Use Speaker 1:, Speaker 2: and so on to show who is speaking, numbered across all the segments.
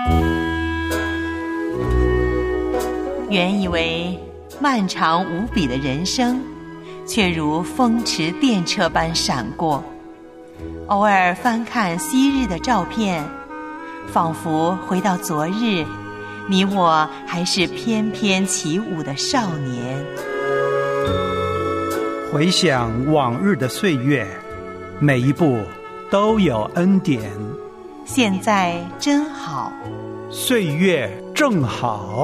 Speaker 1: 原以为漫长无比的人生，却如风驰电掣般闪过。偶尔翻看昔日的照片，仿佛回到昨日，你我还是翩翩起舞的少年。
Speaker 2: 回想往日的岁月，每一步都有恩典。
Speaker 1: 现在真好，
Speaker 2: 岁月正好。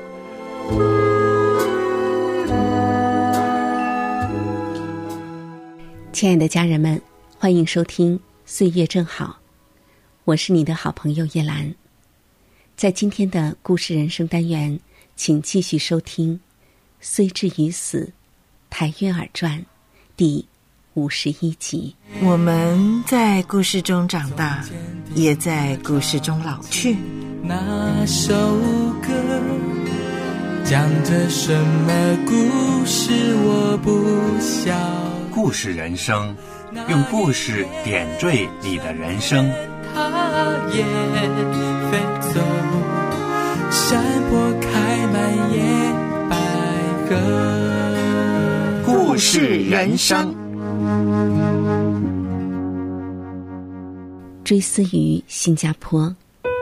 Speaker 3: 亲爱的家人们，欢迎收听《岁月正好》，我是你的好朋友叶兰。在今天的故事人生单元，请继续收听《虽至于死》台约尔传第51集。
Speaker 4: 我们在故事中长大，也在故事中老去。
Speaker 5: 那首歌讲着什么故事我不晓。
Speaker 6: 故事人生，用故事点缀你的人生。
Speaker 5: 它也飞走，山坡开满野百合。
Speaker 6: 故事人生，
Speaker 3: 追思于新加坡。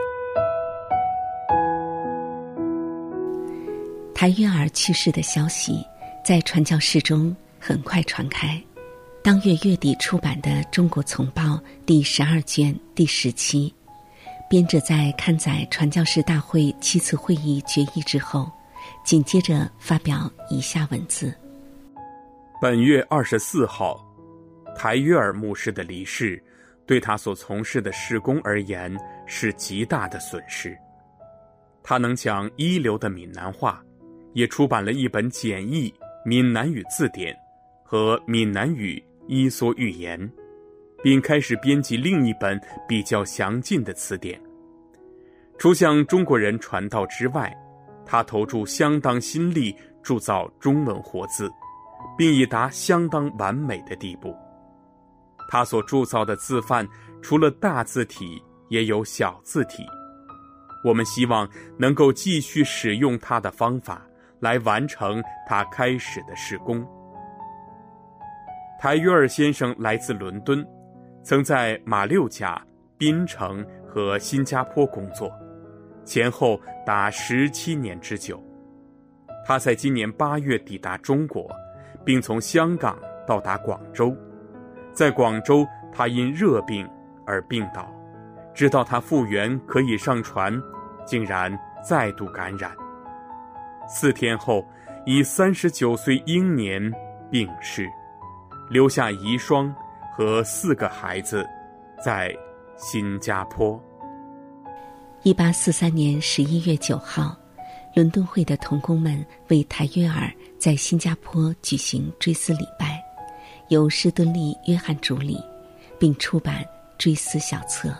Speaker 3: 台约尔去世的消息在传教士中很快传开。当月月底出版的《中国丛报》第12卷第10期，编者在刊载传教士大会7次会议决议之后，紧接着发表以下文字：
Speaker 7: 本月24号，台约尔牧师的离世，对他所从事的事工而言是极大的损失。他能讲一流的闽南话，也出版了一本简易闽南语字典和闽南语伊索寓言，并开始编辑另一本比较详尽的词典。除向中国人传道之外，他投注相当心力铸造中文活字，并已达相当完美的地步。他所铸造的字范除了大字体，也有小字体。我们希望能够继续使用他的方法来完成他开始的事工。台约尔先生来自伦敦，曾在马六甲、槟城和新加坡工作，前后达17年之久。他在今年8月抵达中国，并从香港到达广州。在广州，他因热病而病倒，直到他复原可以上船，竟然再度感染。4天后，以39岁英年病逝，留下遗孀和4个孩子在新加坡。
Speaker 3: 1843年11月9号，伦敦会的同工们为台约尔在新加坡举行追思礼拜，由施敦利·约翰主理，并出版追思小册。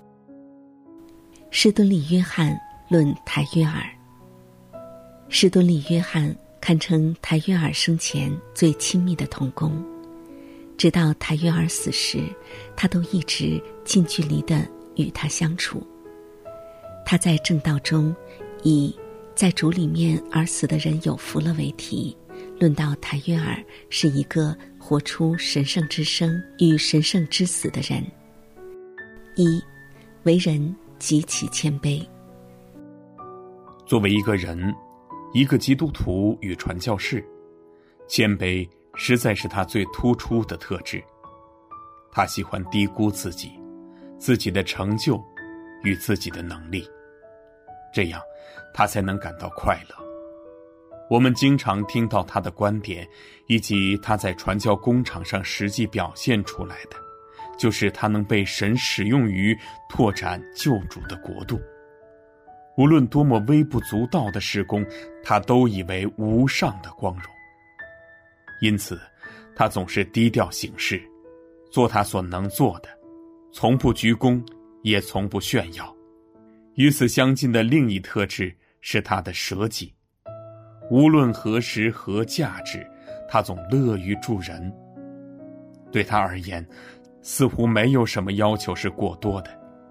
Speaker 3: 施敦利·约翰论台约尔。施敦利·约翰堪称台约尔生前最亲密的同工，直到台约尔死时，他都一直近距离地与他相处。他在正道中以在主里面而死的人有福了为题，论到台约尔是一个活出神圣之生与神圣之死的人。1. 为人极其谦卑。
Speaker 7: 作为一个人，一个基督徒与传教士，谦卑实在是他最突出的特质。他喜欢低估自己的成就与自己的能力，这样他才能感到快乐。我们经常听到他的观点，以及他在传教工场上实际表现出来的，就是他能被神使用于拓展救主的国度。无论多么微不足道的事工，他都以为无上的光荣。因此他总是低调行事，做他所能做的，从不鞠躬，也从不炫耀。与此相近的另一特质是他的舍己，无论何时何价值，他总乐于助人。对他而言，似乎没有什么要求是过多的，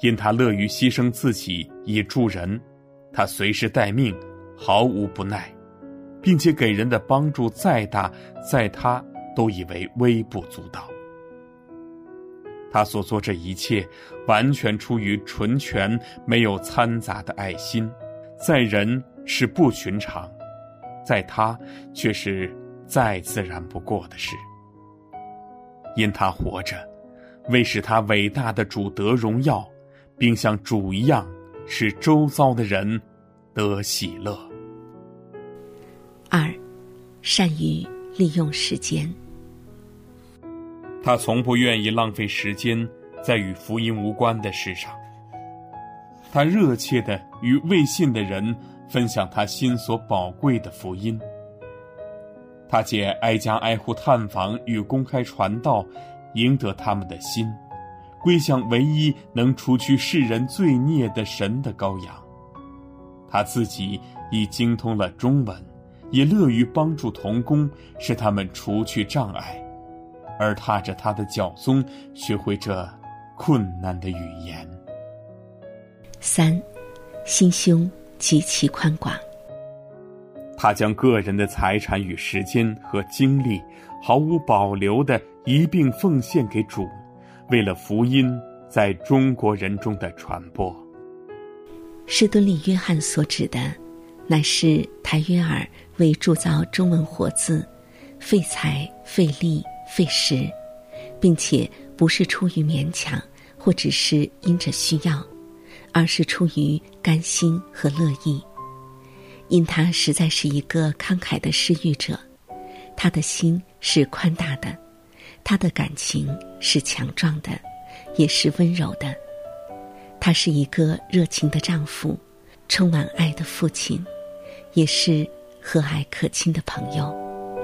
Speaker 7: 因他乐于牺牲自己以助人，他随时待命，毫无不耐，并且给人的帮助再大，在他都以为微不足道。他所做这一切完全出于纯全没有掺杂的爱心，在人是不寻常，在他却是再自然不过的事。因他活着，为使他伟大的主得荣耀，并像主一样使周遭的人得喜乐。
Speaker 3: 2. 善于利用时间。
Speaker 7: 他从不愿意浪费时间在与福音无关的事上，他热切地与未信的人分享他心所宝贵的福音。他借挨家挨户探访与公开传道，赢得他们的心，归向唯一能除去世人罪孽的神的羔羊。他自己已精通了中文，也乐于帮助同工，使他们除去障碍，而踏着他的脚踪，学会这困难的语言。
Speaker 3: 3. 心胸极其宽广。
Speaker 7: 他将个人的财产与时间和精力毫无保留地一并奉献给主，为了福音在中国人中的传播。
Speaker 3: 施敦利·约翰所指的，乃是台约尔为铸造中文活字费财费力费时，并且不是出于勉强或只是因着需要，而是出于甘心和乐意。因他实在是一个慷慨的施予者，他的心是宽大的，他的感情是强壮的，也是温柔的。他是一个热情的丈夫，充满爱的父亲，也是和蔼可亲的朋友。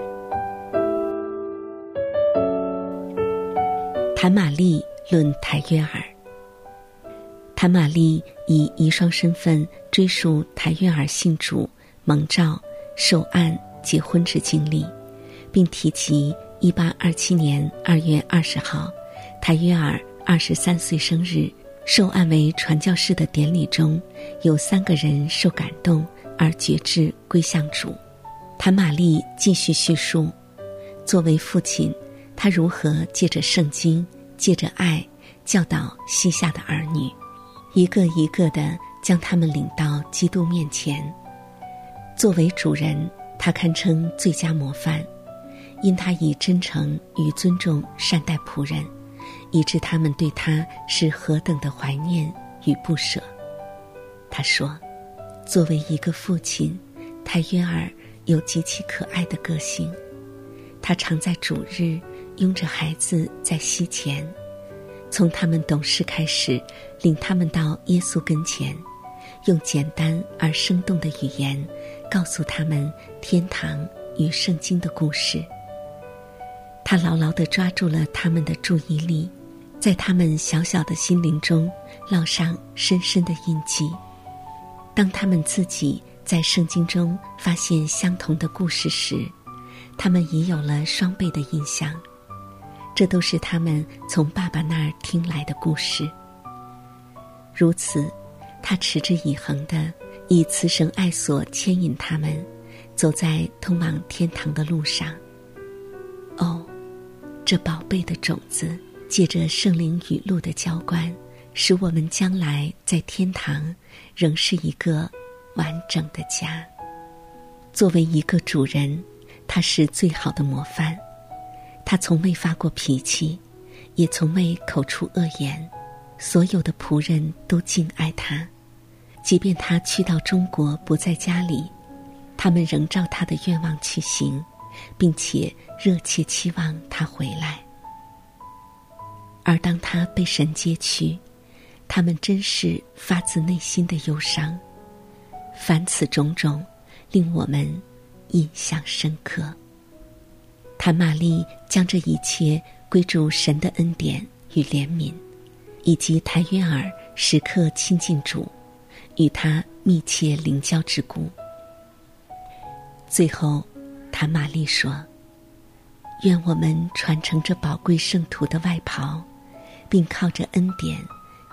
Speaker 3: 谭玛丽论台约尔。谭玛丽以遗孀身份追溯台约尔信主、蒙召、受案、结婚之经历，并提及1827年2月20号台约尔23岁生日受案为传教士的典礼中，有3个人受感动而决志归向主。谭玛丽继续叙述，作为父亲，他如何借着圣经，借着爱教导膝下的儿女，一个一个地将他们领到基督面前。作为主人，他堪称最佳模范，因他以真诚与尊重善待仆人，以致他们对他是何等的怀念与不舍。他说，作为一个父亲，台约尔有极其可爱的个性。他常在主日拥着孩子在膝前，从他们懂事开始，领他们到耶稣跟前，用简单而生动的语言告诉他们天堂与圣经的故事。他牢牢地抓住了他们的注意力，在他们小小的心灵中烙上深深的印记。当他们自己在圣经中发现相同的故事时，他们已有了双倍的印象。这都是他们从爸爸那儿听来的故事。如此，他持之以恒地以慈神爱所牵引他们，走在通往天堂的路上。哦，这宝贝的种子，借着圣灵雨露的浇灌，使我们将来在天堂仍是一个完整的家。作为一个主人，他是最好的模范。他从未发过脾气，也从未口出恶言，所有的仆人都敬爱他。即便他去到中国不在家里，他们仍照他的愿望去行，并且热切期望他回来。而当他被神接去，他们真是发自内心的忧伤。凡此种种，令我们印象深刻。谭玛丽将这一切归诸神的恩典与怜悯，以及台约尔时刻亲近主，与他密切灵交之故。最后，谭玛丽说，愿我们传承这宝贵圣徒的外袍，并靠着恩典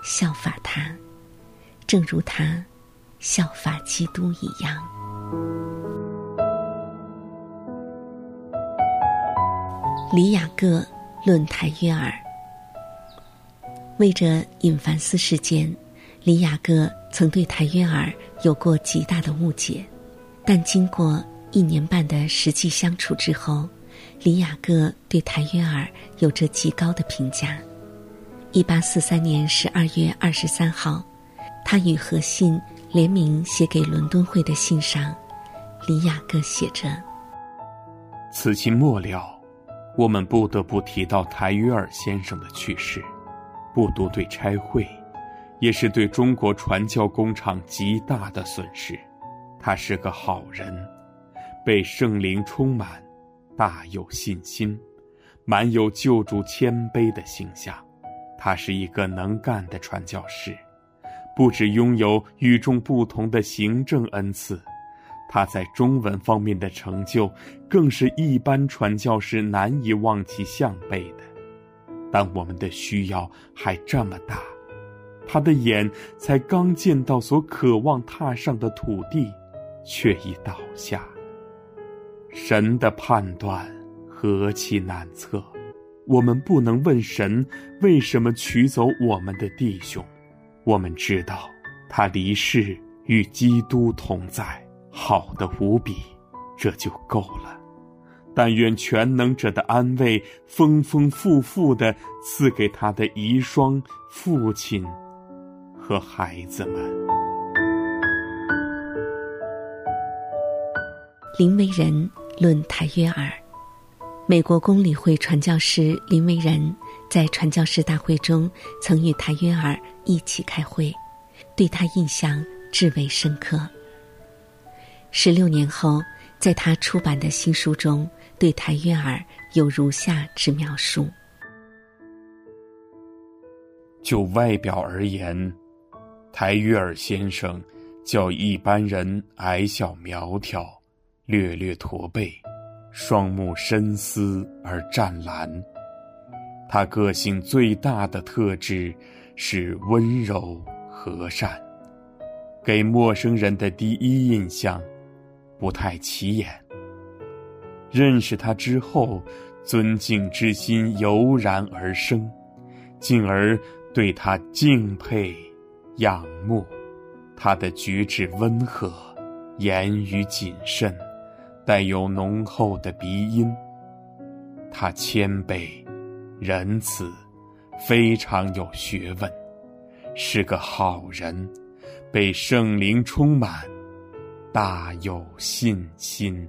Speaker 3: 效法他，正如他效法基督一样。李雅各论台约尔。为着尹凡斯事件，李雅各曾对台约尔有过极大的误解，但经过1年半的实际相处之后，李雅各对台约尔有着极高的评价。1843年12月23号，他与和信联名写给伦敦会的信上，李雅各写着：
Speaker 7: 此期末了，我们不得不提到台约尔先生的去世，不独对差会，也是对中国传教工场极大的损失。他是个好人，被圣灵充满，大有信心，满有救主谦卑的形象。他是一个能干的传教士，不只拥有与众不同的行政恩赐，他在中文方面的成就更是一般传教士难以望其项背的。当我们的需要还这么大，他的眼才刚见到所渴望踏上的土地，却已倒下。神的判断何其难测，我们不能问神为什么取走我们的弟兄。我们知道他离世与基督同在，好得无比，这就够了。但愿全能者的安慰丰丰富富地赐给他的遗孀、父亲和孩子们。
Speaker 3: 林维仁论台约尔。美国公理会传教士林维仁在传教士大会中曾与台约尔一起开会，对他印象至为深刻。16年后，在他出版的新书中，对台约尔有如下之描述：
Speaker 7: 就外表而言，台约尔先生较一般人矮小苗条，略略驼背，双目深思而湛蓝。他个性最大的特质是温柔和善，给陌生人的第一印象不太起眼。认识他之后，尊敬之心油然而生，进而对他敬佩仰慕。他的举止温和，言语谨慎，带有浓厚的鼻音。他谦卑仁慈，非常有学问，是个好人，被圣灵充满，大有信心。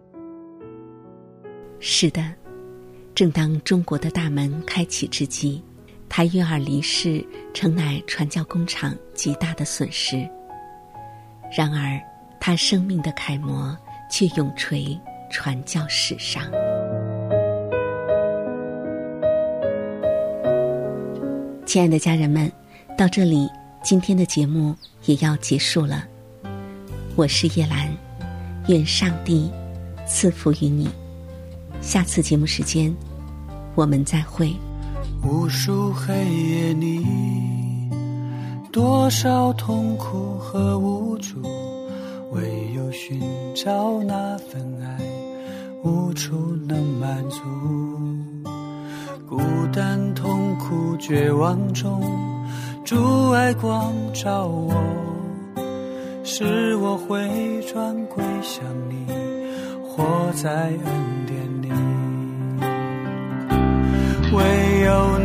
Speaker 3: 是的，正当中国的大门开启之际，台约尔离世诚乃传教工场极大的损失。然而他生命的楷模却永垂传教史上。亲爱的家人们，到这里今天的节目也要结束了。我是叶兰，愿上帝赐福于你。下次节目时间我们再会。
Speaker 5: 无数黑夜里，多少痛苦和无助，唯有寻找那份爱，无处能满足。孤单痛苦绝望中，主爱光照我，使我回转归向你，活在恩典里。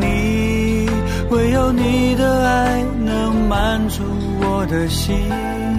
Speaker 5: 唯有你的爱能满足我的心，